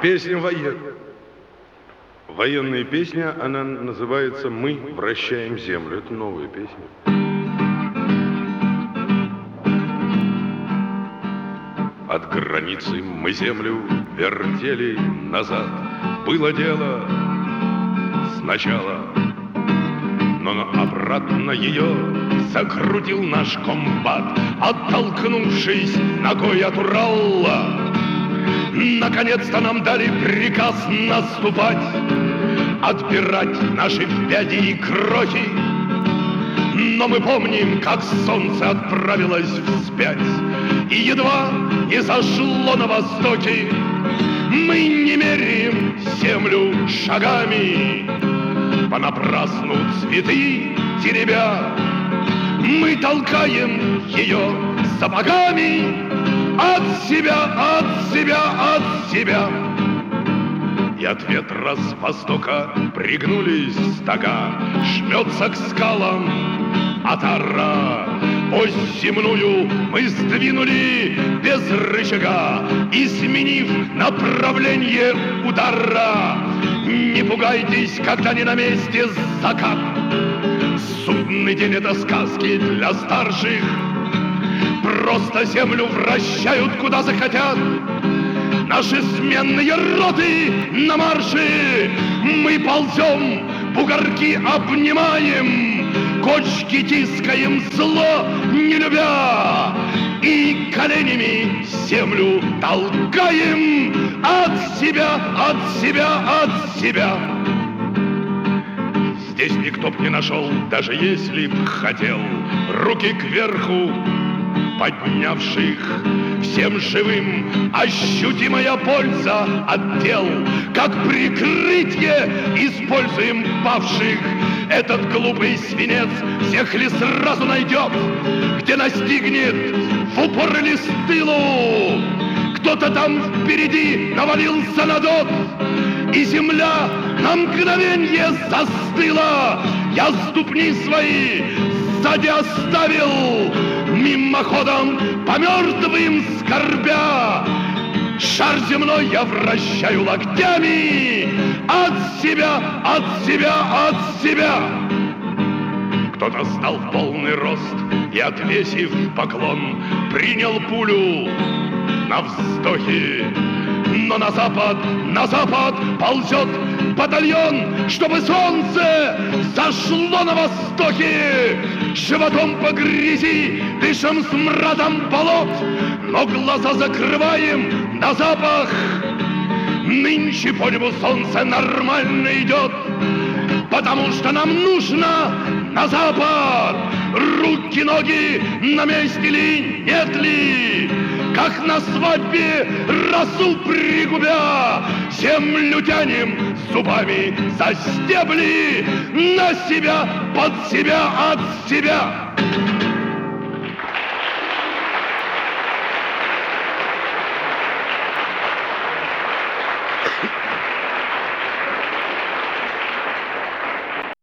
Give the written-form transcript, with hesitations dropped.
Песня военная песня, она называется «Мы вращаем землю». Это новая песня. От границы мы землю вертели назад. Было дело сначала, но обратно ее закрутил наш комбат, оттолкнувшись ногой от Урала. Наконец-то нам дали приказ наступать, отбирать наши пяди и крохи. Но мы помним, как солнце отправилось вспять, и едва не зашло на востоке. Мы не меряем землю шагами, понапрасну цветы теребя. Мы толкаем ее сапогами от себя, от себя, от себя. И от ветра с востока пригнулись стога, жмется к скалам отара. Ось земную мы сдвинули без рычага, изменив направление удара. Не пугайтесь, когда не на месте закат. Судный день — это сказки для старших. Просто землю вращают, куда захотят. Наши сменные роты на марше. Мы ползем, бугорки обнимаем, кочки тискаем, зло не любя, и коленями землю толкаем от себя, от себя, от себя. Здесь никто б не нашел, даже если б хотел, руки кверху поднявших. Всем живым ощутимая польза от тел, как прикрытие используем павших. Этот глупый свинец всех ли сразу найдет, где настигнет в упор или с тылу? Кто-то там впереди навалился на дот, и земля на мгновенье застыла. Я ступни свои сзади оставил, мимоходом по мертвым скорбя. Шар земной я вращаю локтями от себя, от себя, от себя. Кто-то стал в полный рост и, отвесив поклон, принял пулю на вздохе. Но на запад ползет батальон, чтобы солнце зашло на востоке. Животом по грязи дышим смрадом болот, но глаза закрываем на запах. Нынче по небу солнце нормально идет, потому что нам нужно на запад. Руки, ноги на месте ли, нет ли? Как на свадьбе росу пригубя, землю тянем зубами за стебли, на себя, под себя, от себя.